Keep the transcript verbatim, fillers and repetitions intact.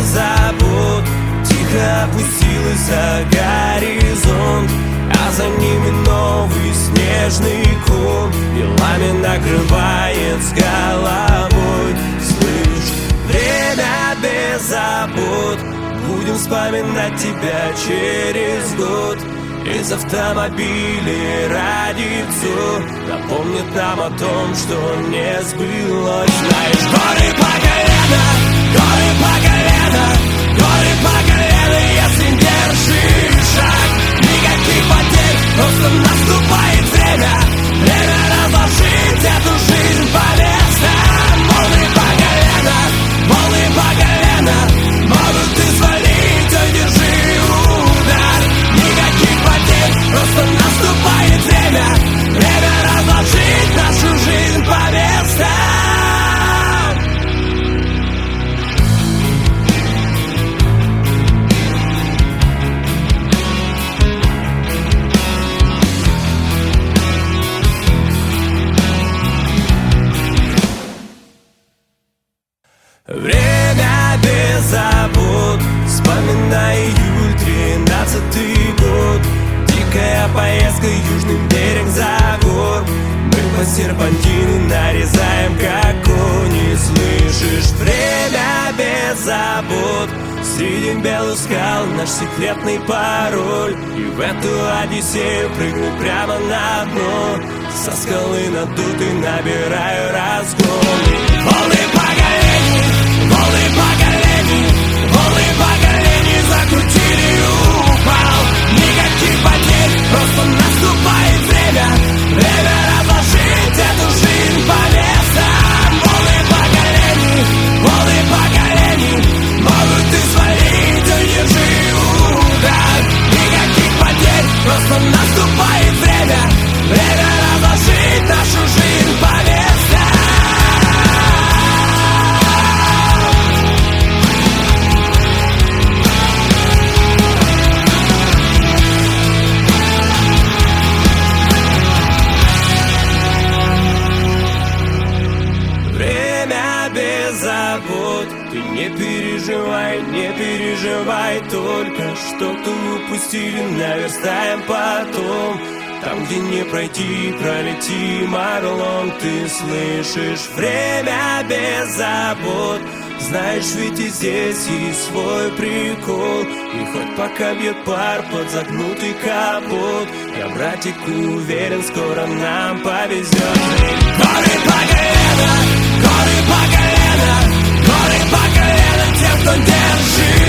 без забот тихо опустилась за горизонт, а за ними новый снежный ком белами накрывает с головой. Слышь, время без забот, будем вспоминать тебя через год. Из автомобилей радио напомнит нам о том, что не сбылось. Знаешь, горы по колено, горы по колено, горы по колено, если держишь шаг. Никаких потерь, просто наступает время, время разложить эту жизнь по местам. Волны по колено, волны по колено, могут и свалить, ой, держи удар. Никаких потерь, просто наступает время, время разложить нашу жизнь по местам. Время без забот, вспоминай июль, тринадцатый год. Дикая поездка, южный берег за гор. Мы по серпантину нарезаем, как кони. Слышишь, время без забот, среди белых скал наш секретный пароль. И в эту одиссею прыгну прямо на дно. Со скалы надутой набираю разгон. Волны по колени, волны по колени, волны по колени, закрутили и упал. Никаких потерь, просто наступает время, время разложить эту жизнь по местам. Волны по колени, волны по колени, могут и свалить, ой, держи удар. Никаких потерь, просто наступает время, время разложить нашу жизнь по местам. Ты не переживай, не переживай, только что-то упустили, наверстаем потом. Там, где не пройти, пролетим орлом. Ты слышишь, время без забот, знаешь, ведь и здесь есть свой прикол. И хоть пока бьет пар под загнутый капот, я, братик, уверен, скоро нам повезет. Горы по колено, горы по колено, горы по колено, тем, кто держит